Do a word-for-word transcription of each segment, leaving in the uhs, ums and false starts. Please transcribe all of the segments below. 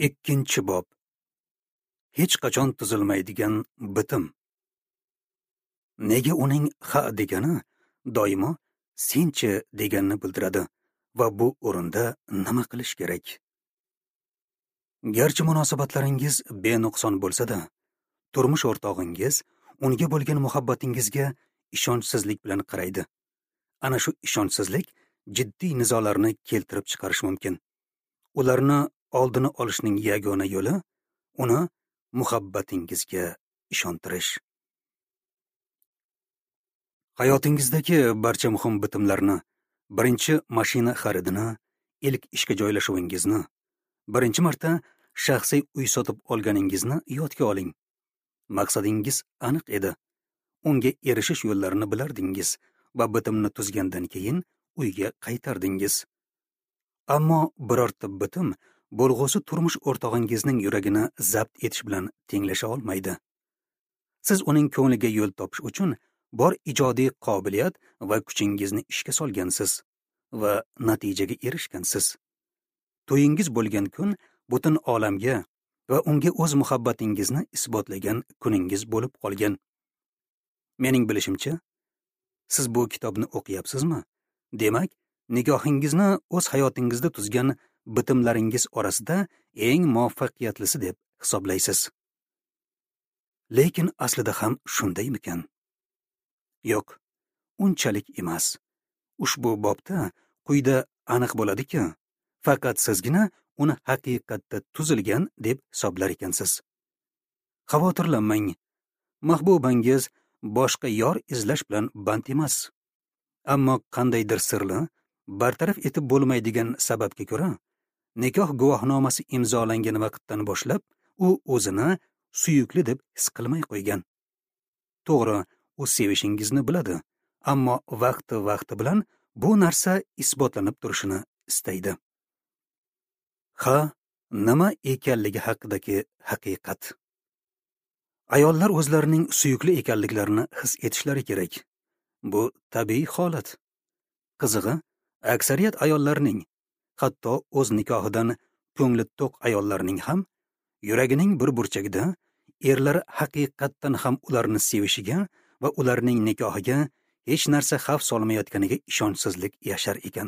Ikkinchi bob. Hech qachon tuzilmaydigan bitim. Nega uning ha degani doimo senchi deganini bildiradi va bu o'rinda nima qilish kerak? Garchi munosabatlaringiz benuqson bo'lsa-da, turmush o'rtog'ingiz unga bo'lgan muhabbatingizga ishonchsizlik bilan qaraydi. Ana shu ishonchsizlik jiddiy nizolarni keltirib chiqarish mumkin. Ularni oldini olishning yagona yo'li uni muhabbatingizga ishontirish. Hayotingizdagi barcha muhim bitimlarni, birinchi mashina xaridini, ilk ishga joylashuvingizni, birinchi marta shaxsiy uy sotib olganingizni yodga oling. Maqsadingiz aniq edi. Unga erishish yo'llarini bilardingiz va bitimni tuzgandan keyin uyga qaytardingiz. Ammo birorta bitim bo'lg'usi turmush o'rtog'ingizning yuragini zabt etish bilan tenglasha olmaydi. Siz uning ko'ngliga yo'l topish uchun bor ijodiy qobiliyat va kuchingizni ishga solgansiz va natijaga erishgansiz. To'yingiz bo'lgan kun butun olamga va unga o'z muhabbatingizni isbotlagan kuningiz bo'lib qolgan. Mening bilishimcha, siz bu kitobni o'qiyapsizmi? Demak, nigohingizni o'z hayotingizda tuzgan bitimlaringiz orasida eng muvaffaqiyatlisi deb hisoblaysiz. Lekin aslida ham shundaymikan? Yo'q, unchalik emas. Ushbu bobda quyida aniq bo'ladiki, faqat sizgina uni haqiqatda tuzilgan deb hisoblar ekansiz. Xavotirlanmang. Mahbubangiz boshqa yor izlash bilan band emas. Ammo qandaydir sirli, bartaraf etib bo'lmaydigan sababga ko'ra, nikoh guvohnomasi imzolangan vaqtdan boshlab u o'zini suyukli deb his qilmay qo'ygan. To'g'ri, u sevishingizni biladi, ammo vaqti-vaqti bilan bu narsa isbotlanib turishini istaydi. Ha, nima ekanligi haqidagi haqiqat. Ayollar o'zlarining suyukli ekanliklarini his etishlari kerak. Bu tabiiy holat. Qizig'i, aksariyat ayollarning, hatto o'z nikohidan ko'ngli to'q ayollarning ham yuragining bir burchagida erlar haqiqatdan ham ularni sevishiga va ularning nikohiga hech narsa xavf solmayotganiga ishonchsizlik yashar ekan.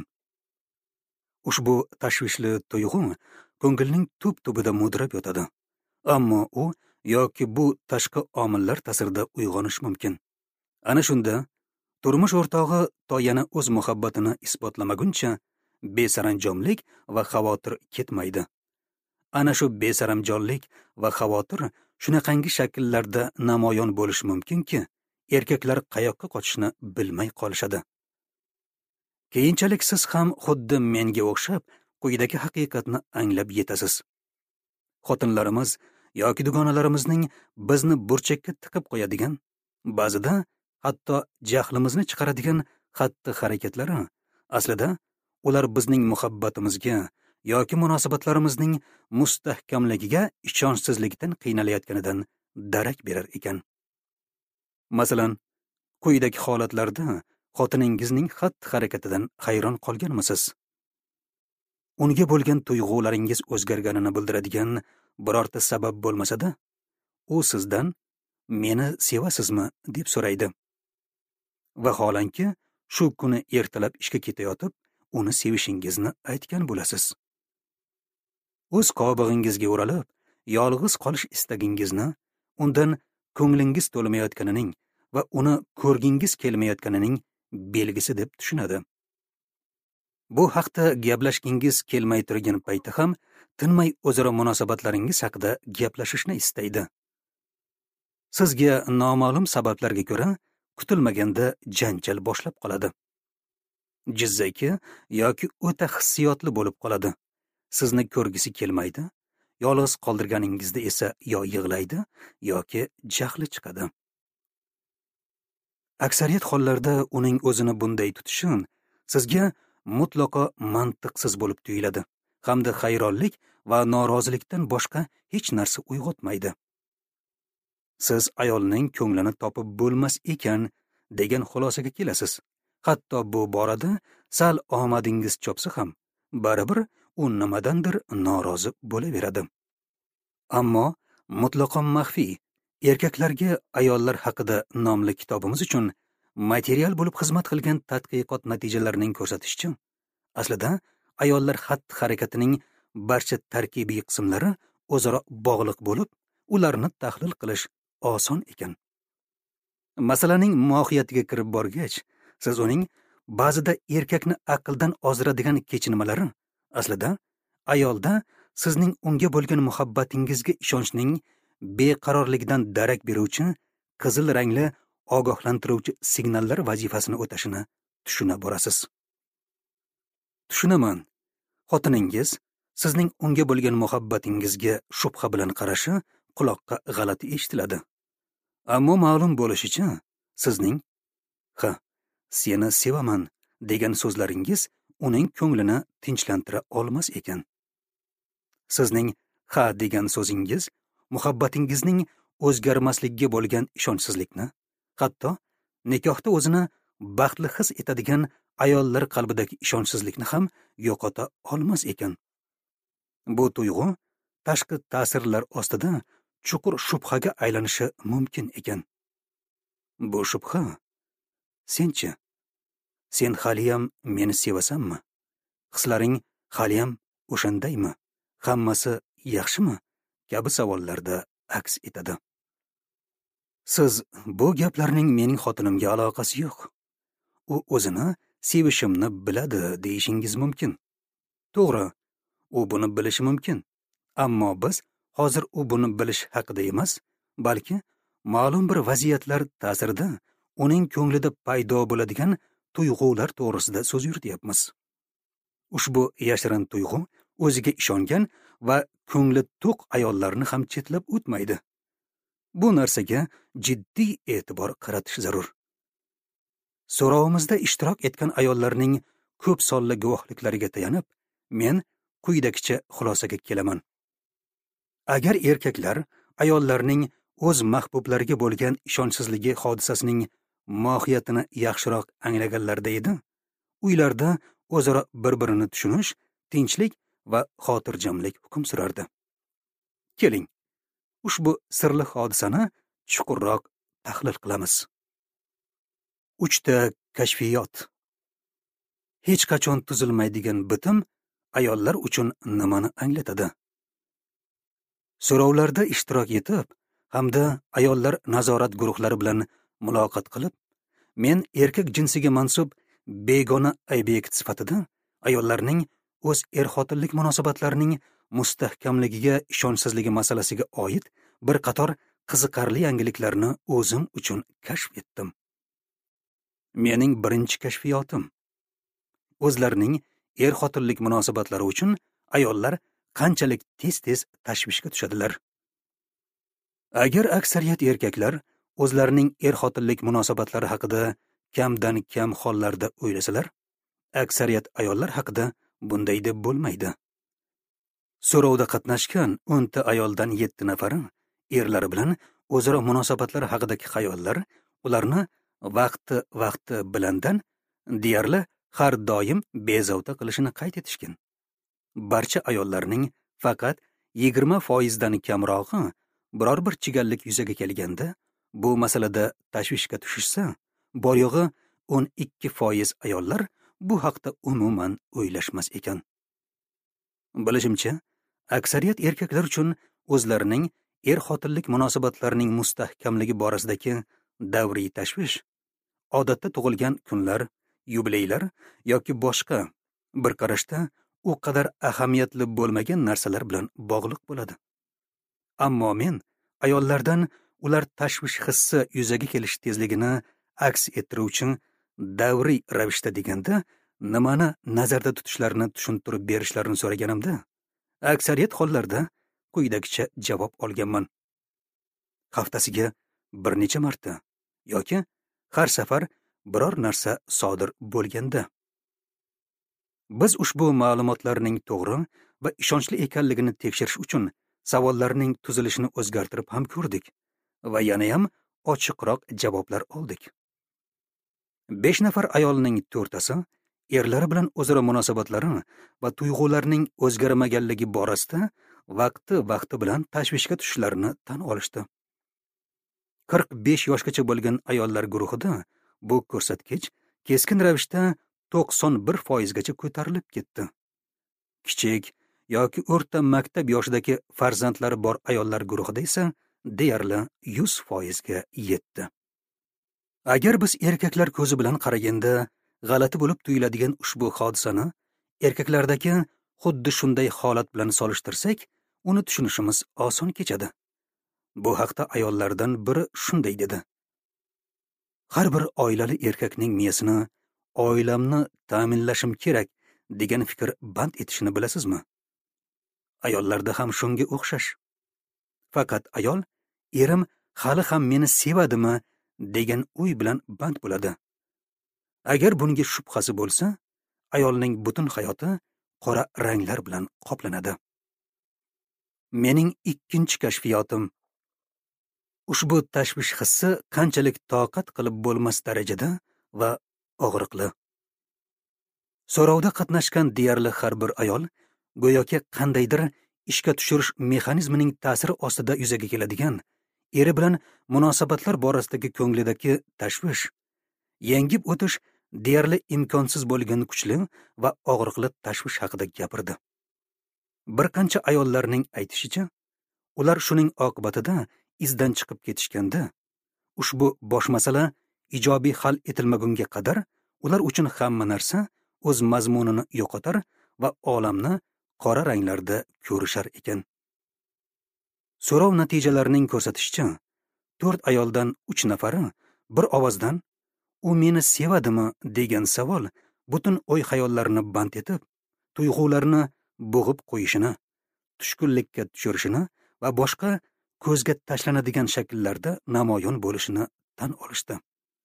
Ushbu tashvishli tuyg'u ko'ngilning tub-tubida mudrab yotadi. Ammo u yoki bu tashqi omillar ta'sirida uyg'onish mumkin. Ana shunda turmush o'rtog'i to yana o'z muhabbatini isbotlamaguncha besaranjomlik va xavotir ketmaydi. Ana shu besaranjomlik va xavotir shunaqangi shakllarda namoyon bo'lishi mumkinki, erkaklar qayoqqa qochishni bilmay qolishadi. Keyinchalik siz ham xuddi menga o'xshab quyidagi haqiqatni anglab yetasiz. Xotinlarimiz yoki dugonalarimizning bizni burchakka tiqib qo'yadigan, ba'zida hatto jahlimizni chiqaradigan xatti-harakatlari aslida ular bizning muhabbatimizga yoki munosabatlarimizning mustahkamligiga ishonchsizlikdan qiynalayotganidan darak berar ekan. Masalan, quyidagi holatlarda xotiningizning xatti-harakatidan hayron qolganmisiz? Unga bo'lgan tuyg'ularingiz o'zgarganini bildiradigan birorta sabab bo'lmasa-da, u sizdan "Meni sevasizmi?" deb so'raydi. Vaholanki, shu kuni ertalab ishga ketayotib, uni sevishingizni aytgan bo'lasiz. O'z qobig'ingizga o'ralib, yolg'iz qolish istagingizni, undan ko'nglingiz to'lmayotganining va uni ko'rgingiz kelmayotganining belgisi deb tushunadi. Bu haqda gaplashgingiz kelmay turgan paytda ham tinmay o'zaro munosabatlaringiz haqida gaplashishni istaydi. Sizga noma'lum sabablarga ko'ra kutilmaganda janjal boshlab qoladi. Jizzaki yoki o'ta hissiyotli bo'lib qoladi. Sizni ko'rgisi kelmaydi, yolg'iz qoldirganingizda esa yo yig'laydi yoki jahli chiqadi. Aksariyat hollarda uning o'zini bunday tutishi sizga mutlaqo mantiqsiz bo'lib tuyuladi hamda hayronlik va norozilikdan boshqa hech narsa uyg'otmaydi. Siz ayolning ko'nglini topib bo'lmas ekan degan xulosaga kelasiz. Hatto bu borada sal omadingiz chopsa ham, baribir u nimadandir norozi bo'laveradi. Ammo mutlaqo maxfiy erkaklarga ayollar haqida nomli kitobimiz uchun material bo'lib xizmat qilgan tadqiqot natijalarining ko'rsatishicha, aslida ayollar xatti-harakatining barcha tarkibiy qismlari o'zaro bog'liq bo'lib, ularni tahlil qilish oson ekan. Masalaning mohiyatiga kirib borgach, siz uning ba'zida erkakni aqldan ozdiradigan kechinmalari aslida ayolda sizning unga bo'lgan muhabbatingizga ishonchning beqarorligidan darak beruvchi qizil rangli ogohlantiruvchi signallar vazifasini o'tashini tushuna borasiz. Tushunaman, xotiningiz sizning unga bo'lgan muhabbatingizga shubha bilan qarashi quloqqa g'alati eshitiladi. Ammo ma'lum bo'lishicha, sizning "Ha, seni sevaman" degan so'zlaringiz uning ko'nglini tinchlantira olmas ekan. Sizning "ha" degan so'zingiz muhabbatingizning o'zgarmasligiga bo'lgan ishonchsizlikni, hatto nikohda o'zini baxtli his etadigan ayollar qalbidagi ishonchsizlikni ham yo'qota olmas ekan. Bu tuyg'u tashqi ta'sirlar ostida chuqur shubhaga aylanishi mumkin ekan. Bu shubha: senchi, sen haliyam meni sevasanmi? Hislaring haliyam o'shandaymi? Hammasi yaxshimi? Kabi savollarda aks etadi. Siz bu gaplarning mening xotinimga aloqasi yo'q. U o'zini sevishimni biladi deyishingiz mumkin. To'g'ri, u buni bilishi mumkin. Ammo biz hozir u buni bilish haqida emas, balki ma'lum bir vaziyatlar ta'sirida uning ko'nglida paydo bo'ladigan tuyg'ular to'g'risida so'z yurityapmiz. Ushbu yashirin tuyg'u o'ziga ishongan va ko'ngli to'q ayollarni ham chetlab o'tmaydi. Bu narsaga jiddiy e'tibor qaratish zarur. So'rovimizda ishtirok etgan ayollarning ko'p sonli guvohliklariga tayanib, men quyidagicha xulosaga kelaman. Agar erkaklar ayollarning o'z mahbublariga bo'lgan ishonchsizligi hodisasining mohiyatini yaxshiroq anglaganlarida edi, uylarda o'zaro bir-birini tushunish, tinchlik va xotirjamlik hukm surardi. Keling, ushbu sirli hodisani chuqurroq tahlil qilamiz. Uchta kashfiyot. Hech qachon tuzilmaydigan bitim ayollar uchun nimani anglatadi? So'rovlarda ishtirok etib hamda ayollar nazorat guruhlari bilan muloqot qilib, men erkak jinsiga mansub begona obyekt sifatida ayollarning o'z er-xotinlik munosabatlarining mustahkamligiga ishonchsizligi masalasiga oid bir qator qiziqarli yangiliklarni o'zim uchun kashf etdim. Mening birinchi kashfiyotim: o'zlarining er-xotinlik munosabatlari uchun ayollar qanchalik tez-tez tashvishga tushadilar. Agar aksariyat erkaklar o'zlarining er-xotinlik munosabatlari haqida kamdan kam hollarda o'ylasalar, aksariyat ayollar haqida bunday deb bo'lmaydi. So'rovda qatnashgan o'nta ayoldan yetti nafari erlari bilan o'zaro munosabatlari haqidagi xayollar ularni vaqti-vaqti bilandan deyarli har doim bezovta qilishini qayd etishgan. Barcha ayollarning faqat yigirma foiz dan kamrog'i biror bir chigallik yuzaga kelganda bu masalada tashvishga tushishsa, bor yo'g'i o'n ikki foiz ayollar bu haqda umuman o'ylashmas ekan. Bilishimcha, aksariyat erkaklar uchun o'zlarining er-xotinlik munosabatlarining mustahkamligi borasidagi davriy tashvish odatda tug'ilgan kunlar, yubileylar yoki boshqa bir qarashda u qadar ahamiyatli bo'lmagan narsalar bilan bog'liq bo'ladi. Ammo men ayollardan ular tashvish hissi yuzaga kelish tezligini aks ettiruvchi davriy ravishda deganda nimani nazarda tutishlarini tushuntirib berishlarini so'raganimda, aksariyat hollarda quyidagicha javob olganman. Haftasiga bir necha marta yoki har safar biror narsa sodir bo'lganda. Biz ushbu ma'lumotlarning to'g'ri va ishonchli ekanligini tekshirish uchun savollarning tuzilishini o'zgartirib ham ko'rdik va yana ham ochiqroq javoblar oldik. besh nafar ayolning to'rttasi erlari bilan o'zaro munosabatlari va tuyg'ularning o'zgarmaganligi borasida vaqti vaqti bilan tashvishga tushishlarini tan olishdi. qirq besh yoshgacha bo'lgan ayollar guruhida bu ko'rsatkich keskin ravishda to'qson bir foizgacha ko'tarilib ketdi. Kichik yoki o'rta maktab yoshidagi farzandlari bor ayollar guruhida esa deyarli yuz foizga yetdi. Agar biz erkaklar ko'zi bilan qaraganda g'alati bo'lib tuyuladigan ushbu hodisani erkaklardagi xuddi shunday holat bilan solishtirsak, uni tushunishimiz oson kechadi. Bu haqda ayollardan biri shunday dedi: har bir oilali erkakning miyasini oilamni ta'minlashim kerak degan fikr band etishini bilasizmi? Ayollarda ham shunga o'xshash. Faqat ayol erim hali ham meni sevadimi degan o'y bilan band bo'ladi. Agar bunga shubhasi bo'lsa, ayolning butun hayoti qora ranglar bilan qoplanadi. Mening ikkinchi kashfiyotim. Ushbu tashvish hissi qanchalik toqat qilib bo'lmas darajada va og'riqli. So'rovda qatnashgan deyarli har bir ayol go'yoki qandaydir ishga tushirish mexanizmining ta'siri ostida yuzaga keladigan eri bilan munosabatlar borasidagi ko'nglidagi tashvish, yengib o'tish deyarli imkonsiz bo'lgan kuchli va og'riqli tashvish haqida gapirdi. Bir qancha ayollarning aytishicha, ular shuning oqibatida izdan chiqib ketishganda, ushbu bosh masala ijobiy hal etilmagunga qadar ular uchun hamma narsa o'z mazmunini yo'qotar va olamni qora ranglarda ko'rishar ekan. So'rov natijalarining ko'rsatishicha, to'rt ayoldan uch nafari bir ovozdan u meni sevadimi degan savol butun o'y-xayollarni band etib, tuyg'ularni bo'g'ib qo'yishini, tushkunlikka tushirishini va boshqa ko'zga tashlanadigan shakllarda namoyon bo'lishini tan olishdi.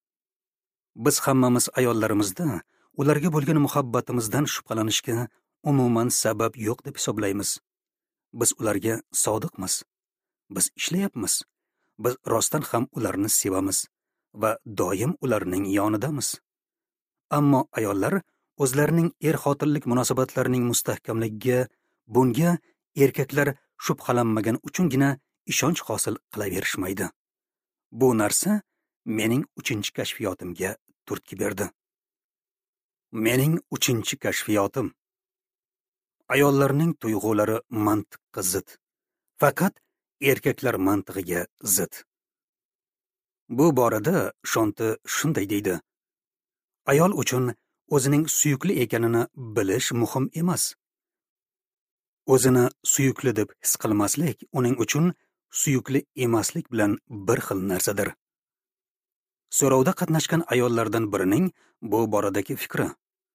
Biz hammamiz ayollarimizda ularga bo'lgan muhabbatimizdan shubhalanishga umuman sabab yo'q deb hisoblaymiz. Biz ularga sodiqmiz. Biz ishlayapmiz. Biz rostdan ham ularni sevamiz va doim ularning yonidamiz. Ammo ayollar o'zlarining er-xotinlik munosabatlarining mustahkamligiga bunga erkaklar shubhalanmagan uchungina ishonch hosil qilaverishmaydi. Bu narsa mening uchinchi kashfiyotimga turtki berdi. Mening uchinchi kashfiyotim. Ayollarning tuyg'ulari mantiqqa zid, faqat erkaklar mantig'iga zid. Bu borada Shonti shunday deydi: ayol uchun o'zining suyukli ekanini bilish muhim emas. O'zini suyukli deb his qilmaslik uning uchun suyukli emaslik bilan bir xil narsadir. So'rovda qatnashgan ayollardan birining bu boradagi fikri: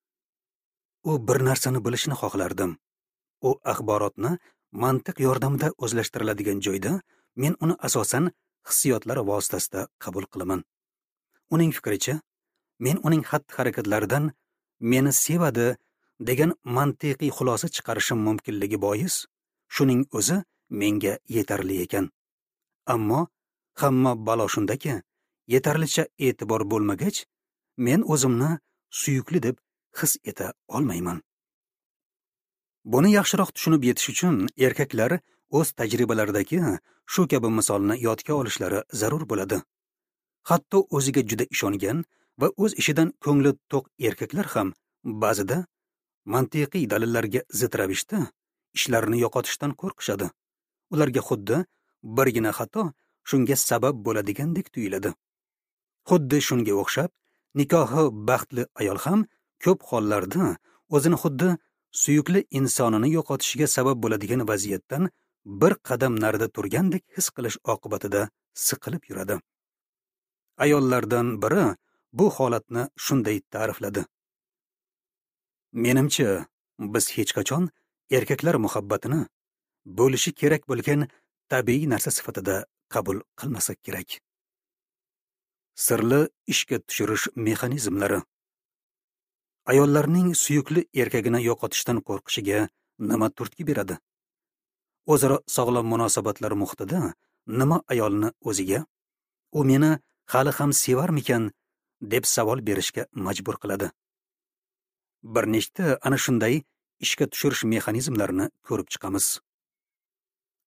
u bir narsani bilishni xohlardim. U axborotni mantiq yordamida o'zlashtiriladigan joyda men uni asosan hissiyotlar vositasida qabul qilaman. Uning fikricha, men uning xatti-harakatlaridan meni sevadi degan mantiqiy xulosa chiqarishim mumkinligi bois, shuning o'zi menga yetarli ekan. Ammo hamma balo shundaki, yetarlicha e'tibor bo'lmagach, men o'zimni suyukli deb his eta olmayman. Buni yaxshiroq tushunib yetish uchun erkaklar o'z tajribalaridagi shu kabi misolni yodga olishlari zarur bo'ladi. Hatto o'ziga juda ishongan va o'z ishidan ko'ngli to'q erkaklar ham ba'zida mantiqiy dalillarga zid ravishda ishlarini yo'qotishdan qo'rqishadi. Ularga xuddi birgina xato shunga sabab bo'ladigandek tuyuladi. Xuddi shunga o'xshab, nikohi baxtli ayol ham ko'p hollarda o'zini xuddi suyukli insonini yo'qotishiga sabab bo'ladigan vaziyatdan bir qadam narida turgandek his qilish oqibatida siqilib yuradi. Ayollardan biri bu holatni shunday ta'rifladi: menimcha, biz hech qachon erkaklar muhabbatini bo'lishi kerak bo'lgan tabiiy narsa sifatida qabul qilmasak kerak. Sirli ishga tushirish mexanizmlari. Ayollarning suyukli erkagini yo'qotishdan qo'rqishiga nima turtki beradi? O'zaro sog'lom munosabatlar muhitida nima ayolni o'ziga, u meni hali ham sevarmikan deb savol berishga majbur qiladi? Bir nechta ana shunday ishga tushirish mexanizmlarini ko'rib chiqamiz.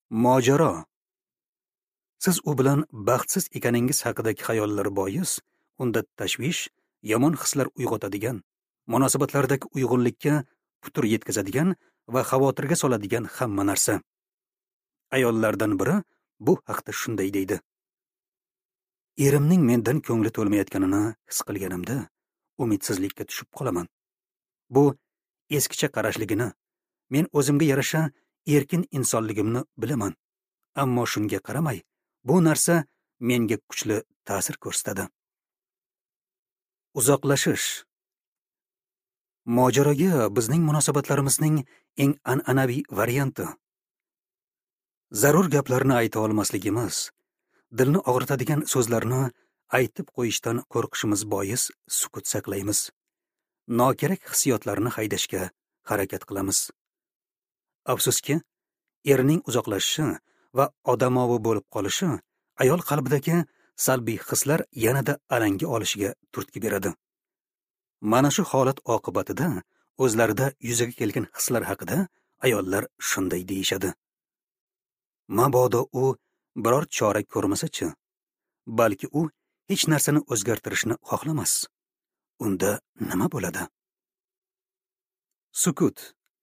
Mojaro. Siz u bilan baxtsiz ekaningiz haqidagi xayollari bois unda tashvish, yomon hislar uyg'otadigan, munosabatlardagi uyg'unlikka putur yetkazadigan va xavotirga soladigan hamma narsa. Ayollardan biri bu haqda shunday deydi: erimning mendan ko'ngli to'lmayotganini his qilganimda umidsizlikka tushib qolaman. Bu eskicha qarashligini, men o'zimga yarasha erkin insonligimni bilaman. Ammo shunga qaramay, bu narsa menga kuchli ta'sir ko'rsatadi. Uzoqlashish. Mojaroga bizning munosabatlarimizning eng an'anaviy varianti. Zarur gaplarni ayta olmasligimiz, dilni og'ritadigan so'zlarni aytib qo'yishdan qo'rqishimiz bois sukut saqlaymiz. Nokerak hissiyotlarni haydashga harakat qilamiz. Afsuski, erning uzoqlashishi va odamovi bo'lib qolishi ayol qalbidagi salbiy hislar yanada alanga olishiga turtki beradi. Mana shu holat oqibatida o'zlarida yuzaga kelgan hislar haqida ayollar shunday deyishadi: mabodo u biror chora ko'rmasa-chi, balki u hech narsani o'zgartirishni xohlamas. Unda nima bo'ladi? Sukut.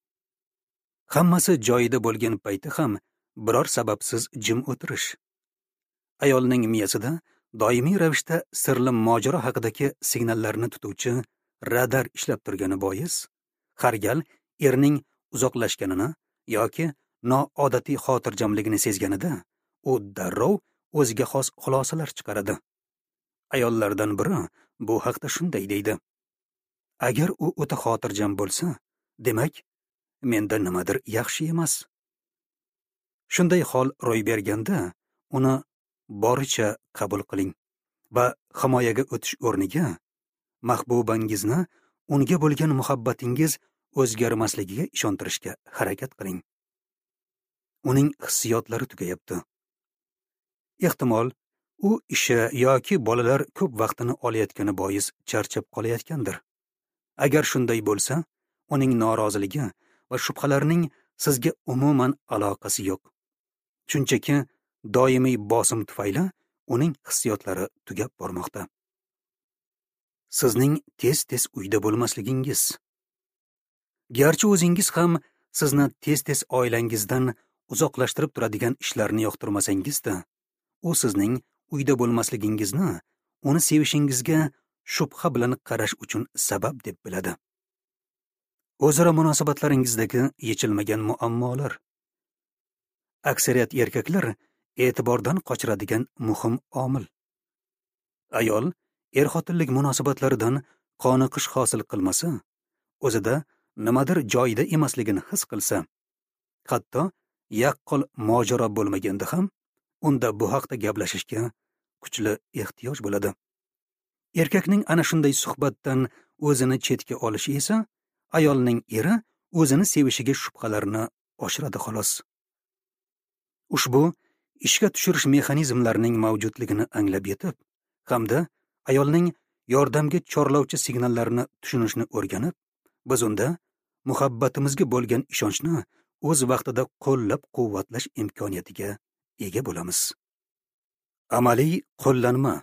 Hammasi joyida bo'lgan payti ham biror sababsiz jim o'tirish. Ayolning miyasida doimiy ravishda sirli mojaro haqidagi signallarni tutuvchi radar ishlab turgani bois, har gal erning uzoqlashganini yoki noodatiy xotirjamligini sezganida u darrov o'ziga xos xulosalar chiqaradi. Ayollardan biri bu haqda shunday deydi: agar u o'ta xotirjam bo'lsa, demak, menda nimadir yaxshi emas. Shunday hol ro'y berganda, uni boricha qabul qiling va himoyaga o'tish o'rniga mahbubangizni unga bo'lgan muhabbatingiz o'zgarmasligiga ishontirishga harakat qiling. Uning hissiyotlari tugayapti. Ehtimol, u ishi yoki bolalar ko'p vaqtini olayotgani bois charchab qolayotgandir. Agar shunday bo'lsa, uning noroziligi va shubhalarining sizga umuman aloqasi yo'q. Shunchaki doimiy bosim tufayli uning hissiyotlari tugab bormoqda. Sizning tez-tez uyda bo'lmasligingiz. Garchi o'zingiz ham sizni tez-tez oilangizdan uzoqlashtirib turadigan ishlarni yoqtirmasangiz-da, u sizning uyda bo'lmasligingizni uni sevishingizga shubha bilan qarash uchun sabab deb biladi. O'zaro munosabatlaringizdagi yechilmagan muammolar. Aksariyat erkaklar e'tibordan qochiradigan muhim omil. Ayol er-xotinlik munosabatlaridan qoniqish hosil qilmasa, o'zida nimadir joyida emasligini his qilsa, hatto yaqqol mojaro bo'lmaganda ham unda bu haqda gaplashishga kuchli ehtiyoj bo'ladi. Erkakning ana shunday suhbatdan o'zini chetga olishi esa ayolning eri o'zini sevishiga shubhalarni oshiradi xolos. Ushbu ishga tushirish mexanizmlarining mavjudligini anglab yetib, hamda ayolning yordamga chorlovchi signallarini tushunishni o'rganib, biz unda muhabbatimizga bo'lgan ishonchni o'z vaqtida qo'llab-quvvatlash imkoniyatiga ega bo'lamiz. Amaliy qo'llanma.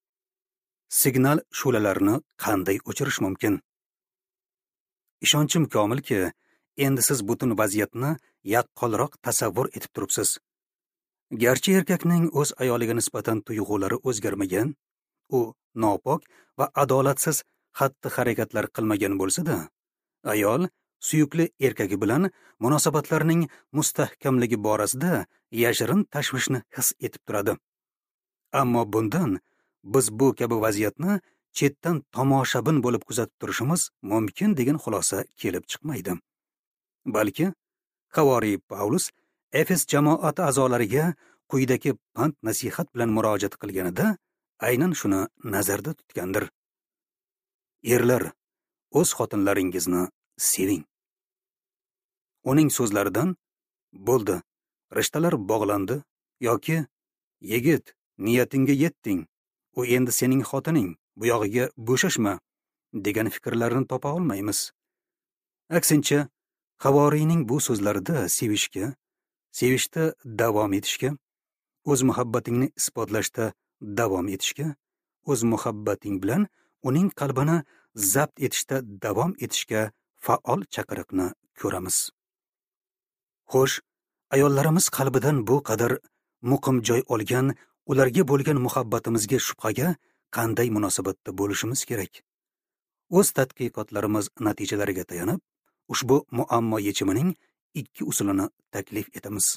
Signal shu'lalarini qanday o'chirish mumkin? Ishonchim komilki, endi siz butun vaziyatni yaqqolroq tasavvur etib turibsiz. Garchi erkakning o'z ayoliga nisbatan tuyg'ulari o'zgarmagan, u nopok va adolatsiz xatti-harakatlar qilmagan bo'lsa-da, ayol suyukli erkagi bilan munosabatlarning mustahkamligi borasida yashirin tashvishni his etib turadi. Ammo bundan biz bu kabi vaziyatni chetdan tomoshabin bo'lib kuzatib turishimiz mumkin degan xulosa kelib chiqmaydi. Balki Havoriy Pavlus Efes jamoati a'zolariga quyidagi pand nasihat bilan murojaat qilganida aynan shuni nazarda tutgandir. Erlar, o'z xotinlaringizni seving. Uning so'zlaridan bo'ldi, rishtalar bog'landi yoki yigit, niyatingga yetding, u endi sening xotining, bu yog'iga bo'shashma degan fikrlarni topa olmaymiz. Aksincha, Havoriyning bu so'zlarida sevishga, sevishda davom etishga, o'z muhabbatingni isbotlashda davom etishga, o'z muhabbating bilan uning qalbini zabt etishda davom etishga faol chaqiriqni ko'ramiz. Xo'sh, ayollarimiz qalbidan bu qadar muqim joy olgan ularga bo'lgan muhabbatimizga shubhaga qanday munosabatda bo'lishimiz kerak? O'z tadqiqotlarimiz natijalariga tayanib, ushbu muammo yechimining ikki usulini taklif etamiz.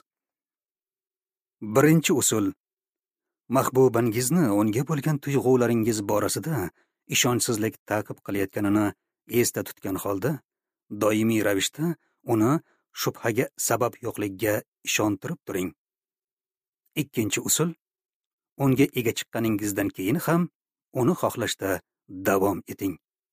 Birinchi usul: mahbubangizni unga bo'lgan tuyg'ularingiz borasida ishonchsizlik ta'qib qilayotganini esda tutgan holda, doimiy ravishda uni shubhaga sabab yo'qligiga ishontirib turing. Ikkinchi usul: unga ega chiqqaningizdan keyin ham uni xohlashda davom eting.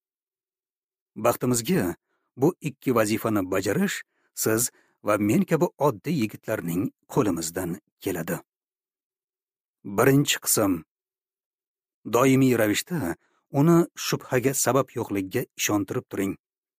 Baxtimizga bu ikki vazifani bajarish siz va men kabi oddiy yigitlarning qo'limizdan keladi. Birinchi qism: doimiy ravishda uni shubhaga sabab yo'qligiga ishontirib turing.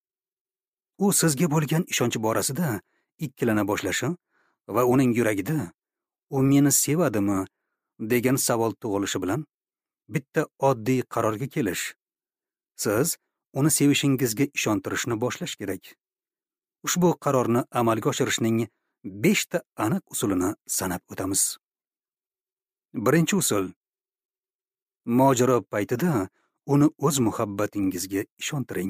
U sizga bo'lgan ishonchi borasida ikkilana boshlashi va uning yuragida u meni sevadimi degan savol tug'ilishi bilan bitta oddiy qarorga kelish. Siz uni sevishingizga ishontirishni boshlash kerak. Ushbu qarorni amalga oshirishning beshta aniq usulini sanab o'tamiz. Birinchi usul: mojaro paytida uni o'z muhabbatingizga ishontiring.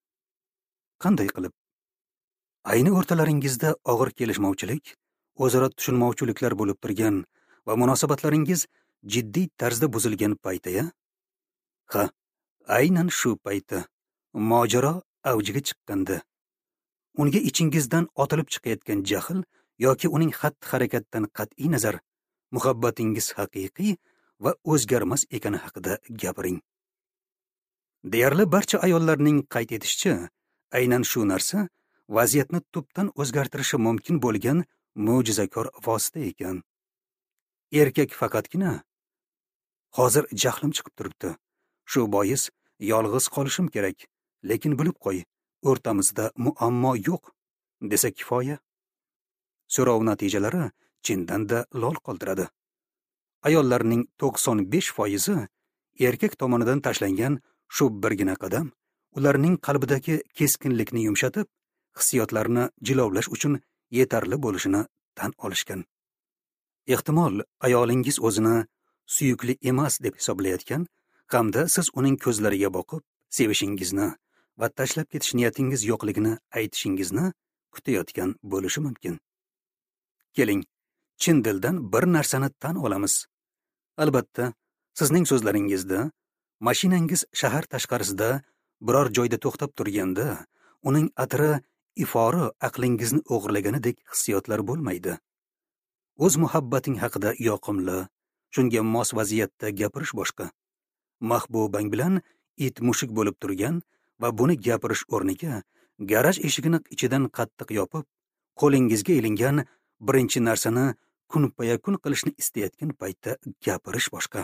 Qanday qilib? Ayni o'rtalaringizda og'ir kelishmovchilik, o'zaro tushunmovchiliklar bo'lib turgan va munosabatlaringiz jiddiy tarzda buzilgan paytda-ya? Ha, aynan shu paytda, mojaro avjiga chiqqanda, unga ichingizdan otilib chiqayotgan jahl yoki uning xatti-harakatdan qat'iy nazar muhabbatingiz haqiqiy va o'zgarmas ekani haqida gapiring. Deyarli barcha ayollarning qayd etishicha, aynan shu narsa vaziyatni tubdan o'zgartirishi mumkin bo'lgan mo'jizakor vosita ekan. Erkak faqatgina hozir jahlim chiqib turibdi, shu bois yolg'iz qolishim kerak, lekin bilib qo'y, o'rtamizda muammo yo'q desa kifoya. So'rov natijalari chindanda lol qoldiradi. Ayollarning to'qson besh foizi erkak tomonidan tashlangan shu birgina qadam ularning qalbidagi keskinlikni yumshatib, hissiyotlarni jilovlash uchun yetarli bo'lishini tan olishgan. Ehtimol ayolingiz o'zini suyukli emas deb hisoblayotgan hamda siz uning ko'zlariga boqib sevishingizni va tashlab ketish niyatingiz yo'qligini aytishingizni kutayotgan bo'lishi mumkin. Keling, chin dildan bir narsani tan olamiz. Albatta, sizning so'zlaringizda mashinangiz shahar tashqarisida biror joyda to'xtab turganda, uning atri ifori aqlingizni o'g'irlaganidek hissiyotlar bo'lmaydi. O'z muhabbating haqida yoqimli, shunga mos vaziyatda gapirish boshqa. Mahbubang bilan it mushuk bo'lib turgan va buni gapirish o'rniga garaj eshigini ichidan qattiq yopib, qo'lingizga ilingan birinchi narsani kun-payakun qilishni istayotgan paytda gapirish boshqa.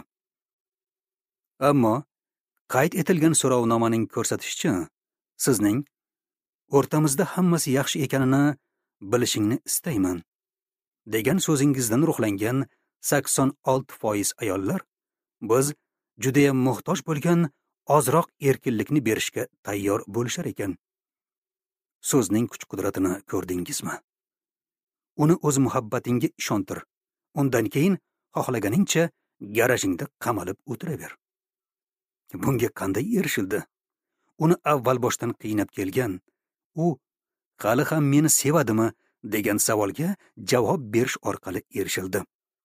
Ammo qayd etilgan so'rovnomaning ko'rsatishicha, sizning o'rtamizda hammasi yaxshi ekanini bilishingni istayman degan so'zingizdan ruhlangan sakson olti foiz ayollar biz juda ham muhtoj bo'lgan ozroq erkinlikni berishga tayyor bo'lishar ekan. So'zning kuch-qudratini ko'rdingizmi? Uni o'z muhabbatingga ishontir. Undan keyin xohlaganingcha garajingda qamalib o'tiraver. Bunga qanday erishildi? Uni avval boshdan qiynab kelgan, u hali ham meni sevadimi degan savolga javob berish orqali erishildi.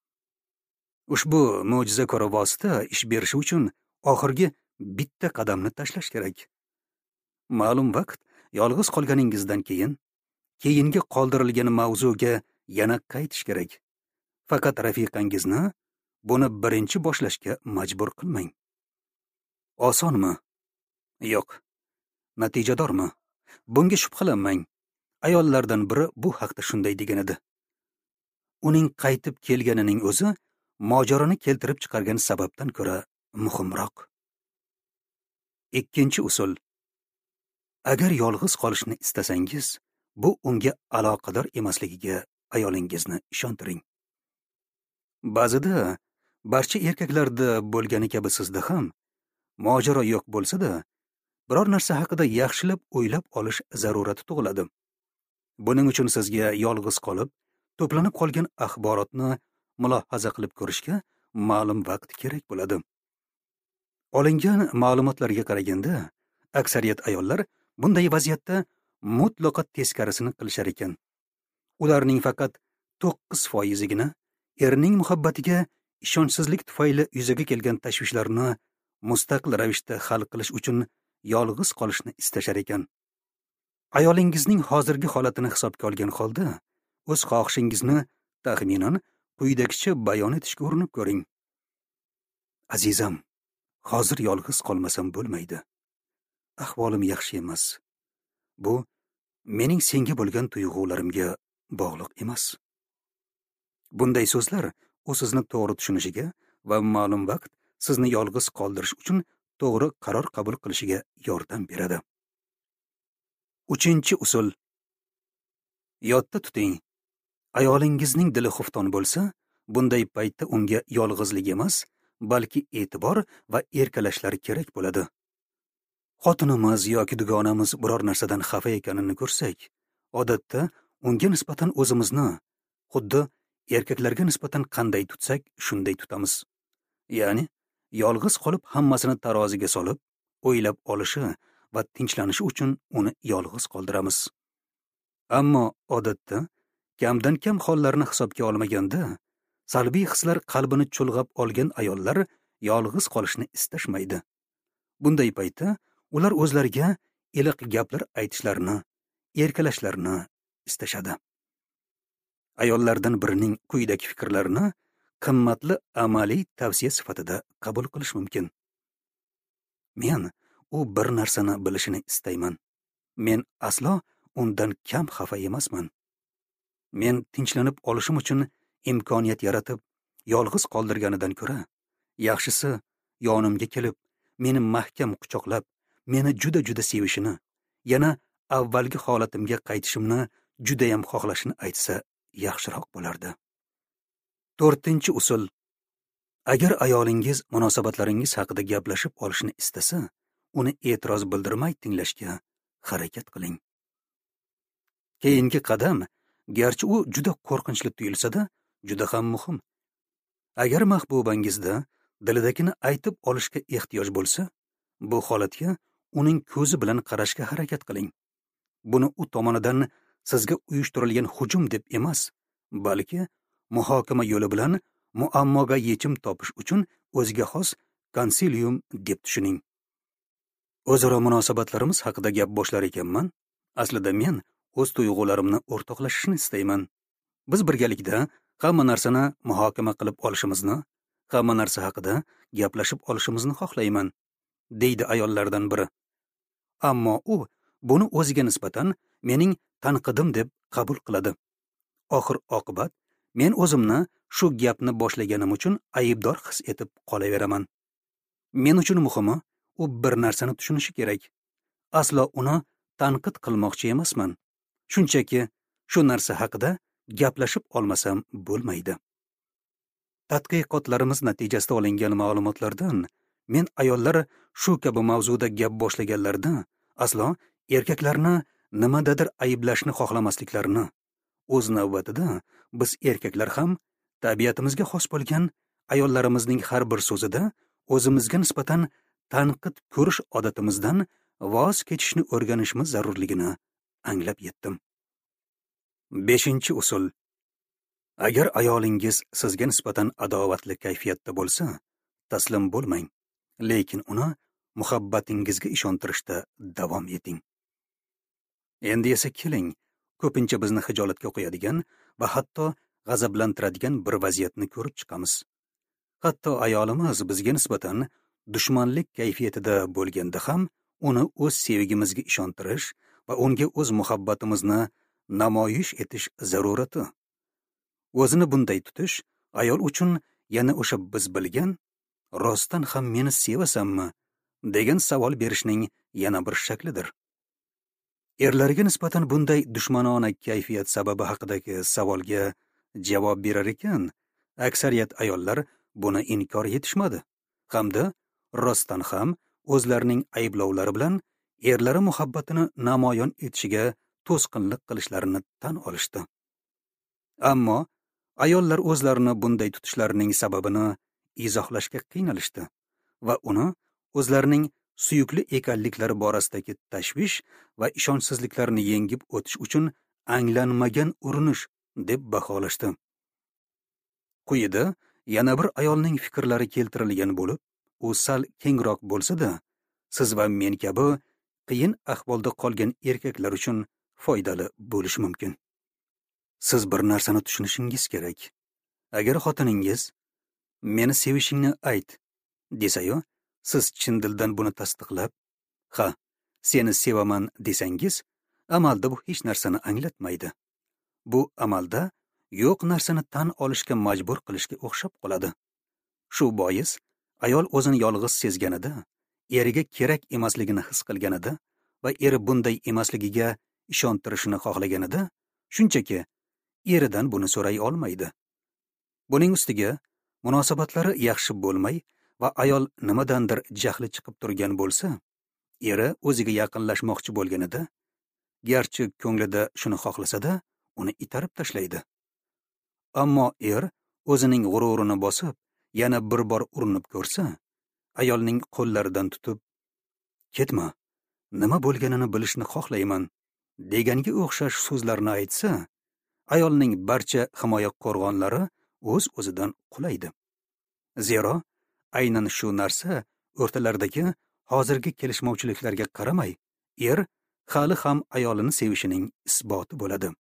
Ushbu mo'jizakor vosita ish berishi uchun oxirgi bitta qadamni tashlash kerak. Ma'lum vaqt yolg'iz qolganingizdan keyin keyingi qoldirilgan mavzuga yana qaytish kerak. Faqat rafiqangizni buni birinchi boshlashga majbur qilmang. Osonmi? Yo'q. Natijadormi? Bunga shubhalanmang. Ayollardan biri bu haqda shunday degan edi. Uning qaytib kelganining o'zi mojaroni keltirib chiqargan sababdan ko'ra muhimroq. Ikkinchi usul. Agar yolg'iz qolishni istasangiz, bu unga aloqador emasligiga ayolingizni ishontiring. Ba'zida barcha erkaklarda bo'lgani kabi sizda ham mojaro yo'q bo'lsa-da, biror narsa haqida yaxshilab o'ylab olish zarurati tug'iladi. Buning uchun sizga yolg'iz qolib, to'planib qolgan axborotni mulohaza qilib ko'rishga ma'lum vaqt kerak bo'ladi. Olingan ma'lumotlarga qaraganda, aksariyat ayollar bunday vaziyatda mutlaqo teskarisini qilishar ekan. Ularning faqat to'qqiz foizigina erning muhabbatiga ishonchsizlik tufayli yuzaga kelgan tashvishlarni mustaqil ravishda hal qilish uchun yolg'iz qolishni istashar ekan. Ayolingizning hozirgi holatini hisobga olgan holda, o'z xohishingizni taxminan quyidagicha bayon etishga urinib ko'ring. Azizam, hozir yolg'iz qolmasam bo'lmaydi. Ahvolim yaxshi emas. Bu mening senga bo'lgan tuyg'ularimga bog'liq emas. Bunday so'zlar u sizni to'g'ri tushunishiga va ma'lum vaqt sizni yolg'iz qoldirish uchun to'g'ri qaror qabul qilishiga yordam beradi. Uchinchi usul. Yodda tuting. Ayolingizning dili xufton bo'lsa, bunday paytda unga yolg'izlik emas, balki e'tibor va erkalashlar kerak bo'ladi. Xotinimiz yoki dugonamiz biror narsadan xafa ekanini ko'rsak, odatda unga nisbatan o'zimizni xuddi erkaklarga nisbatan qanday tutsak, shunday tutamiz. Ya'ni, yolg'iz qolib hammasini taroziga solib, o'ylab olishi va tinchlanishi uchun uni yolg'iz qoldiramiz. Ammo odatda kamdan kam hollarni hisobga olmaganda, salbiy hislar qalbini chulg'ab olgan ayollar yolg'iz qolishni istashmaydi. Bunday paytda ular o'zlariga iliq gaplar aytishlarini, erkalashlarini istashadi. Ayollardan birining quyidagi fikrlarini qimmatli amaliy tavsiya sifatida qabul qilish mumkin. Men u bir narsani bilishini istayman. Men aslo undan kam xafa emasman. Men tinchlanib olishim uchun imkoniyat yaratib, yolg'iz qoldirganidan ko'ra, yaxshisi yonimga kelib, meni mahkam quchoqlab, meni juda-juda sevishini, yana avvalgi holatimga qaytishimni juda ham xohlashini aytsa yaxshiroq bo'lardi. To'rtinchi usul. Agar ayolingiz munosabatlaringiz haqida gaplashib olishni istasa, uni e'tiroz bildirmay tinglashga harakat qiling. Keyingi qadam, garchi u juda qo'rqinchli tuyulsa-da, juda ham muhim. Agar mahbubangizda dilidagini aytib olishga ehtiyoj bo'lsa, bu holatga uning ko'zi bilan qarashga harakat qiling. Buni u tomonidan sizga uyushtirilgan hujum deb emas, balki muhokama yo'li bilan muammoga yechim topish uchun o'ziga xos konsilium deb tushuning. O'zaro munosabatlarimiz haqida gap boshlar ekanman. Aslida men o'z tuyg'ularimni o'rtoqlashishni istayman. Biz birgalikda hamma narsani muhokama qilib olishimizni, hamma narsa haqida gaplashib olishimizni xohlayman, deydi ayollardan biri. Ammo u buni o'ziga nisbatan mening tanqidim deb qabul qiladi. Oxir oqibat men o'zimni shu gapni boshlaganim uchun aybdor his etib qolaveraman. Men uchun muhimi, u bir narsani tushunishi kerak. Aslo uni tanqid qilmoqchi emasman. Shunchaki shu narsa haqida gaplashib olmasam bo'lmaydi. Tadqiqotlarimiz natijasida olingan ma'lumotlardan men ayollar shu kabi mavzuda gap boshlaganlarida aslo erkaklarni nimadadir ayblashni xohlamasliklarini, o'z navbatida biz erkaklar ham tabiatimizga xos bo'lgan ayollarimizning har bir so'zida o'zimizga nisbatan tanqid ko'rish odatimizdan voz kechishni o'rganishimiz zarurligini anglab yetdim. Beshinchi usul. Agar ayolingiz sizga nisbatan adovatli kayfiyatda bo'lsa, taslim bo'lmang, lekin uni muhabbatingizga ishontirishda davom eting. Endi esa keling, ko'pincha bizni hijolatga qo'yadigan va hatto g'azablantiradigan bir vaziyatni ko'rib chiqamiz. Hatto ayolimiz bizga nisbatan dushmanlik kayfiyatida bo'lganda ham uni o'z sevgimizga ishontirish va unga o'z muhabbatimizni namoyish etish zarurati. O'zini bunday tutish ayol uchun yana o'sha biz bilgan rostdan ham meni sevasanmi degan savol berishning yana bir shaklidir. Erlarga nisbatan bunday dushmanona kayfiyat sababi haqidagi savolga javob berar ekan, aksariyat ayollar buni inkor etishmadi hamda rostdan ham o'zlarining ayblovlari bilan erlari muhabbatini namoyon etishiga to'sqinlik qilishlarini tan olishdi. Ammo ayollar o'zlarini bunday tutishlarining sababini izohlashga qiynalishdi va uni o'zlarining suyukli ekanliklari borasidagi tashvish va ishonchsizliklarni yengib o'tish uchun anglanmagan urinish deb baholashdi. Quyida yana bir ayolning fikrlari keltirilgan bo'lib, u sal kengroq bo'lsa-da, siz va men kabi qiyin ahvolda qolgan erkaklar uchun foydali bo'lishi mumkin. Siz bir narsani tushunishingiz kerak. Agar xotiningiz meni sevishingni ayt desa-yu, siz chin dildan buni tasdiqlab, ha, seni sevaman desangiz, amalda bu hech narsani anglatmaydi. Bu amalda yo'q narsani tan olishga majbur qilishga o'xshab qoladi. Shu bois ayol o'zini yolg'iz sezganida, eriga kerak emasligini his qilganida va eri bunday emasligiga ishontirishni xohlaganida, shunchaki eridan buni so'ray olmaydi. Buning ustiga munosabatlari yaxshi bo'lmay va ayol nimadandir jahli chiqib turgan bo'lsa, eri o'ziga yaqinlashmoqchi bo'lganida, garchi ko'nglida shuni xohlasa-da, uni itarib tashlaydi. Ammo er o'zining g'ururini bosib, yana bir bor urinib ko'rsa, ayolning qo'llaridan tutib, "Ketma, nima bo'lganini bilishni xohlayman" deganga o'xshash so'zlarni aytsa, ayolning barcha himoya qo'rg'onlari o'z-o'zidan qulaydi. Zero, aynan shu narsa o'rtalaridagi hozirgi kelishmovchiliklarga qaramay, er hali ham ayolini sevishining isboti bo'ladi.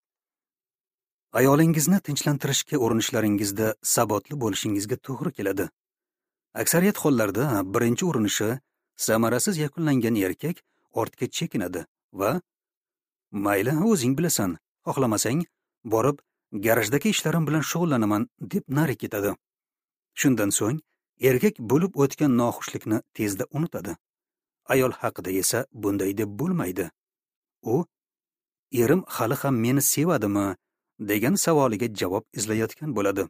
Ayolingizni tinchlantirishga urinishlaringizda sabotli bo'lishingizga to'g'ri keladi. Aksariyat hollarda birinchi urinishi samarasiz yakunlangan erkak ortga chekinadi va "Mayli, o'zing bilasan, xohlamasang borib garajdagi ishlarim bilan shug'ullanaman" deb nari ketadi. Shundan so'ng erkak bo'lib o'tgan noxushlikni tezda unutadi. Ayol haqida esa bunday deb bo'lmaydi. U "Erim hali ham meni sevadimi?" degan savoliga javob izlayotgan bo'ladi.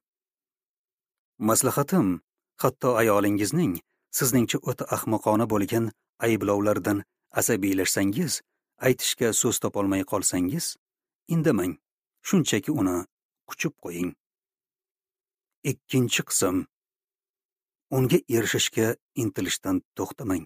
Maslahatim, hatto ayolingizning sizningcha o'ta ahmoqona bo'lgan ayblovlardan asabiylashsangiz, aytishga so'z topolmay qolsangiz, indamang, shunchaki uni quchib qo'ying. Ikkinchi qism. Unga erishishga intilishdan to'xtamang.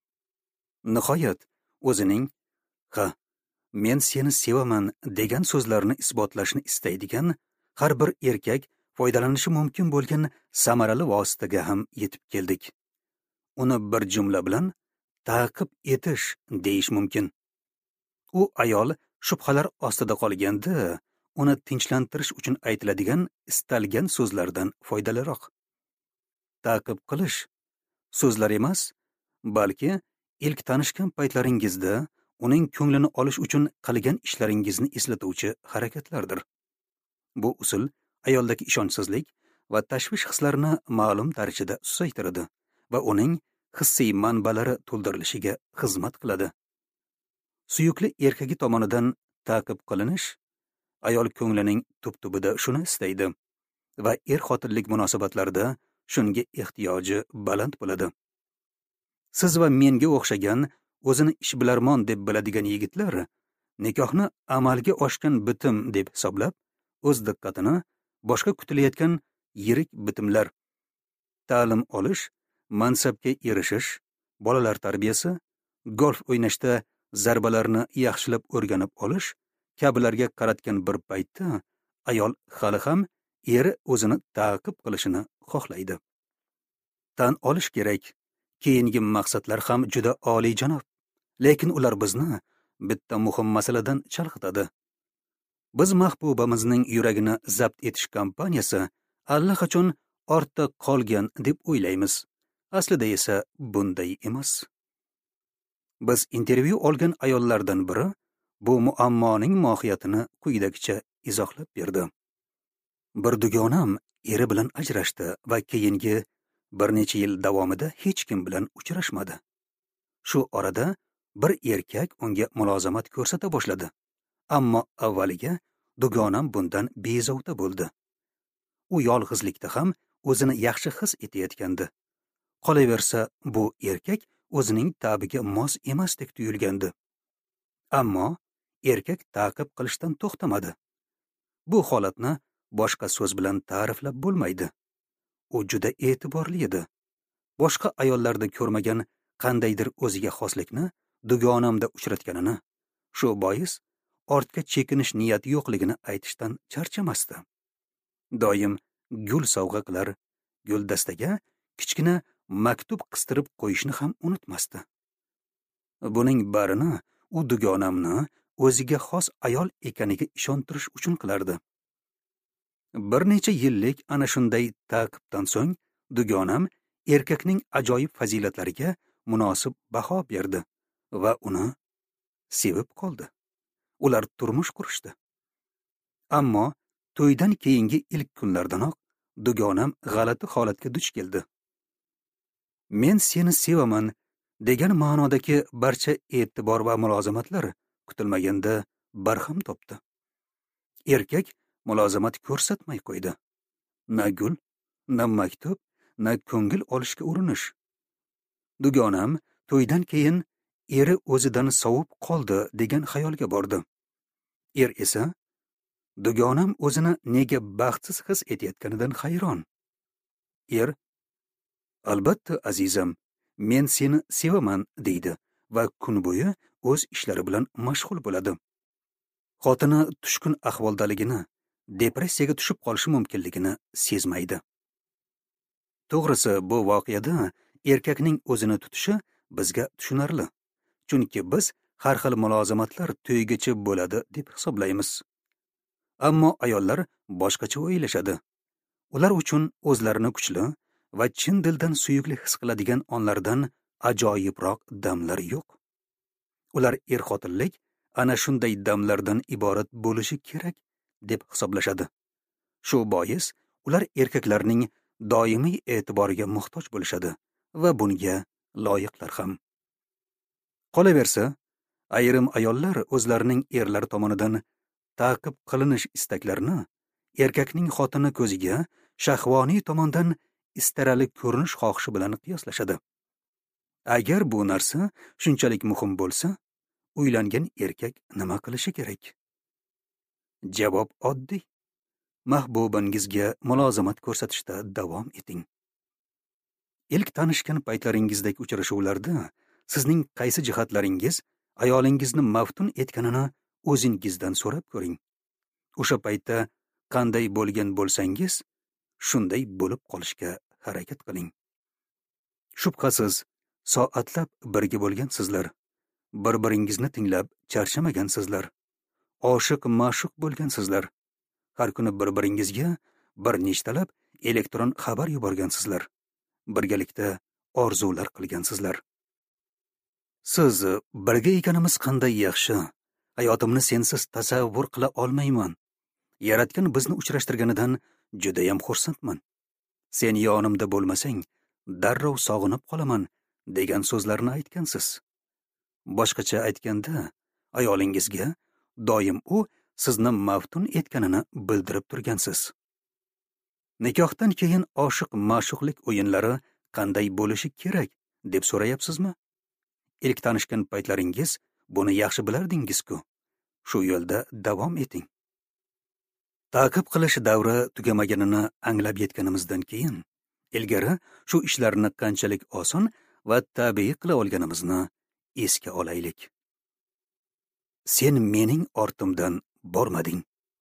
Nihoyat o'zining "Ha, men seni sevaman" degan so'zlarni isbotlashni istaydigan har bir erkak foydalanishi mumkin bo'lgan samarali vositaga ham yetib keldik. Uni bir jumla bilan ta'qib etish deyish mumkin. U ayol shubhalar ostida qolganda, uni tinchlantirish uchun aytiladigan istalgan so'zlardan foydaliroq. Ta'qib qilish so'zlar emas, balki ilk tanishgan paytlaringizda uning ko'nglini olish uchun qilgan ishlaringizni eslatuvchi harakatlardir. Bu usul ayoldagi ishonchsizlik va tashvish hislarini ma'lum darajada susaytiradi va uning hissiy manbalari to'ldirilishiga xizmat qiladi. Suyukli erkagi tomonidan ta'qib qilinish ayol ko'nglining tub-tubida shuni istaydi va er-xotinlik munosabatlarida shunga ehtiyoji baland bo'ladi. Siz va menga o'xshagan o'zini ishbilarmon deb biladigan yigitlar nikohni amalga oshgan bitim deb hisoblab, o'z diqqatini boshqa kutilayotgan yirik bitimlar, ta'lim olish, mansabga erishish, bolalar tarbiyasi, golf o'ynashda zarbalarni yaxshilab o'rganib olish kabilarga qaratgan bir paytda ayol hali ham eri o'zini ta'qib qilishini xohlaydi. Tan olish kerak, keyingi maqsadlar ham juda oliyjanob, lekin ular bizni bitta muhim masaladan chalg'itadi. Biz mahbubamizning yuragini zabt etish kampaniyasi allaqachon ortda qolgan deb o'ylaymiz. Aslida esa bunday emas. Biz intervyu olgan ayollardan biri bu muammoning mohiyatini quyidagicha izohlab berdi. Bir dugonam eri bilan ajrashdi va keyingi bir necha yil davomida hech kim bilan uchrashmadi. Shu orada bir erkak unga mulozamat ko'rsata boshladi. Ammo avvaliga dugonam bundan bezovta bo'ldi. U yolg'izlikda ham o'zini yaxshi his etayotgandi. Qolaversa, bu erkak o'zining ta'biga mos emasdek tuyulgandi. Ammo erkak ta'qib qilishdan to'xtamadi. Bu holatni boshqa so'z bilan ta'riflab bo'lmaydi. U juda e'tiborli edi. Boshqa ayollarda ko'rmagan qandaydir o'ziga xoslikni dugonamda uchratganini, shu bois ortga chekinish niyati yo'qligini aytishdan charchamasdi. Doim gul sovg'a qilar, guldastaga kichkina maktub qistirib qo'yishni ham unutmasdi. Buning barini u dugonamni o'ziga xos ayol ekaniga ishontirish uchun qilardi. Bir necha yillik ana shunday ta'qibdan so'ng dugonam erkakning ajoyib fazilatlariga munosib baho berdi va uni sevib qoldi. Ular turmush qurishdi. Ammo to'ydan keyingi ilk kunlardanoq dugonam g'alati holatga duch keldi. Men seni sevaman degan ma'nodagi barcha e'tibor va mulozamatlar kutilmaganda barham topdi. Erkak mulozamat ko'rsatmay qo'ydi. Na gul, na maktub, na ko'ngil olishga urinish. Dugonam to'ydan keyin eri o'zidan sovib qoldi degan xayolga bordi. Er esa dugonam o'zini nega baxtsiz his etayotganidan hayron. Er: "Albatta azizam, men seni sevaman" deydi va kun bo'yi o'z ishlari bilan mashg'ul bo'ladi. Xotini tushkun ahvoldaligini, depressiyaga tushib qolishi mumkinligini sezmaydi. To'g'risi, bu voqeada erkakning o'zini tutishi bizga tushunarli. Chunki biz har xil mulozamatlar to'ygacha bo'ladi deb hisoblaymiz. Ammo ayollar boshqacha o'ylashadi. Ular uchun o'zlarini kuchli va chin dildan suyukli his qiladigan onlardan ajoyibroq damlar yo'q. Ular er-xotinlik ana shunday damlardan iborat bo'lishi kerak deb hisoblashadi. Shu bois ular erkaklarning doimiy e'tiboriga muhtoj bo'lishadi va bunga loyiqlar ham. Qolaversa, ayrim ayollar o'zlarining erlari tomonidan ta'qib qilinish istaklarini erkakning xotini ko'ziga shahvoniy tomondan istarali ko'rinish xohishi bilan qiyoslashadi. Agar bu narsa shunchalik muhim bo'lsa, uylangan erkak nima qilishi kerak? Javob oddiy. Mahbubangizga mulozamat ko'rsatishda davom eting. Ilk tanishgan paytlaringizdagi uchrashuvlarda sizning qaysi jihatlaringiz ayolingizni maftun etganini o'zingizdan so'rab ko'ring. O'sha paytda qanday bo'lgan bo'lsangiz, shunday bo'lib qolishga harakat qiling. Shubhasiz, soatlab birga bo'lgansizlar. Bir-biringizni tinglab charchamagansizlar. Oshiq-ma'shuq bo'lgansizlar. Har kuni bir-biringizga bir nechtalab elektron xabar yuborgansizlar. Birgalikda orzular qilgansizlar. Siz birga ekanimiz qanday yaxshi. Hayotimni sensiz tasavvur qila olmayman. Yaratgan bizni uchrashtirganidan juda ham xursandman. Sen yonimda bo'lmasang, darrov sog'inib qolaman degan so'zlarni aytgansiz. Boshqacha aytganda, ayolingizga doim u sizni maftun etganini bildirib turgansiz. Nikohdan keyin oshiq-ma'shuqlik o'yinlari qanday bo'lishi kerak deb so'rayapsizmi? Ilk tanishgan paytlaringiz buni yaxshi bilardingiz-ku. Shu yo'lda davom eting. Ta'qib qilish davri tugamaganini anglab yetganimizdan keyin, ilgari shu ishlarni qanchalik oson va tabiiy qila olganimizni esga olaylik. Sen mening ortimdan bormading.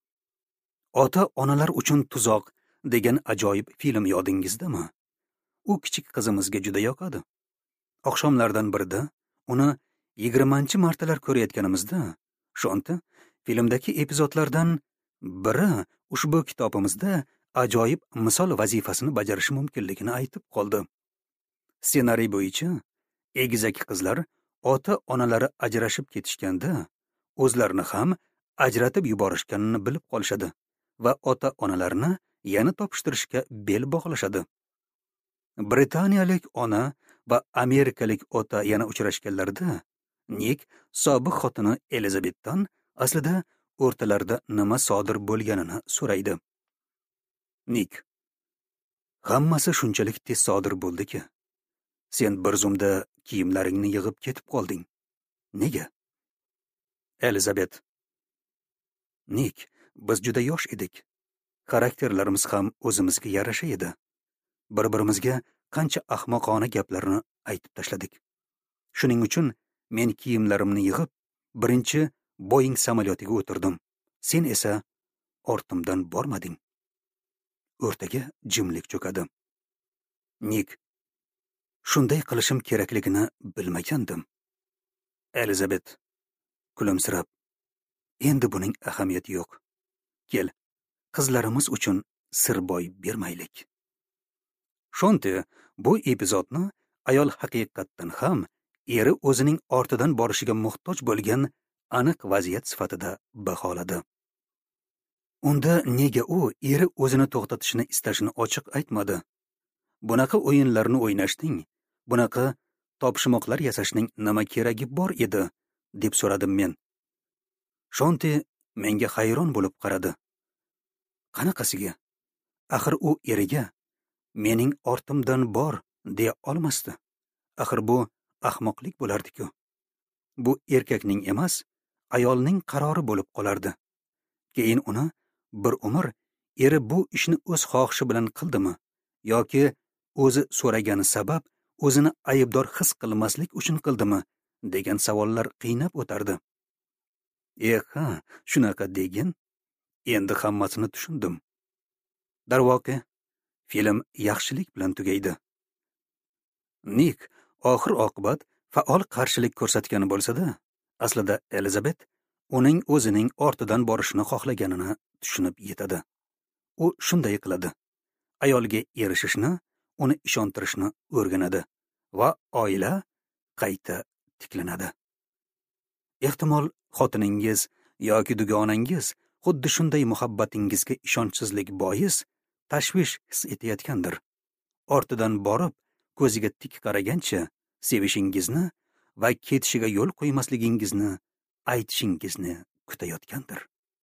Ota-onalar uchun tuzoq degan ajoyib film yodingizdami? U kichik qizimizga juda yoqadi. Oqshomlardan birida uni yigirmanchi martalar ko'rayotganimizda, shonta filmdagi epizodlardan biri ushbu kitobimizda ajoyib misol vazifasini bajarishi mumkinligini aytib qoldi. Ssenariy bo'yicha egizak qizlar ota-onalari ajrashib ketishganda o'zlarini ham ajratib yuborishganini bilib qolishadi va ota-onalarni yana topishtirishga bel bog'lashadi. Britaniyalik ona va amerikalik ota yana uchrashganlarida Nik sobiq xotini Elizabetdan aslida o'rtalarida nima sodir bo'lganini so'raydi. Nik: hammasi shunchalik tez sodir bo'ldiki, sen bir zumda kiyimlaringni yig'ib ketib qolding. Nega? Elizabet: Nik, biz juda yosh edik. Xarakterlarimiz ham o'zimizga yarasha edi. Bir-birimizga qancha ahmoqona gaplarni aytib tashladik. Shuning uchun men kiyimlarimni yig'ib, birinchi Boeing samolyotiga o'tirdim. Sen esa ortimdan bormading. O'rtaga jimlik cho'kadi. Nik: shunday qilishim kerakligini bilmagandim. Elizabet kulimsirab: endi buning ahamiyati yo'q. Kel, qizlarimiz uchun sir boy bermaylik. Shonti bu epizodni ayol haqiqatdan ham eri o'zining ortidan borishiga muhtoj bo'lgan aniq vaziyat sifatida baholadi. Unda nega u eri o'zini to'xtatishni istashini ochiq aytmadi? Bunaqa o'yinlarni o'ynashning, bunaqa topishmoqlar yasashning nima keragi bor edi, deb so'radim men. Shonti menga hayron bo'lib qaradi. Qanaqasiga? Axir u eriga mening ortimdan bor deya olmasdi. Axir bu ahmoqlik bo'lardi-ku. Bu erkakning emas, ayolning qarori bo'lib qolardi. Keyin uni bir umr eri bu ishni o'z xohishi bilan qildimi yoki o'zi so'ragani sabab o'zini aybdor his qilmaslik uchun qildimi degan savollar qiynab o'tardi. Eh, ha, shunaqa degin. Endi hammasini tushundim. Darvoqe, film yaxshilik bilan tugaydi. Nik oxir oqibat faol qarshilik ko'rsatgan bo'lsa-da, aslida Elizabet uning o'zining ortidan borishini xohlaganini tushunib yetadi. U shunday qiladi. Ayolga erishishni, uni ishontirishni o'rganadi va oila qayta tiklanadi. Ehtimol xotiningiz yoki dugonangiz xuddi shunday muhabbatingizga ishonchsizlik bois tashvish his etayotgandir. Ortidan borib, ko'ziga tik qaragancha sevishingizni va ketishiga yo'l qo'ymasligingizni aytishingizni kutayotgandir.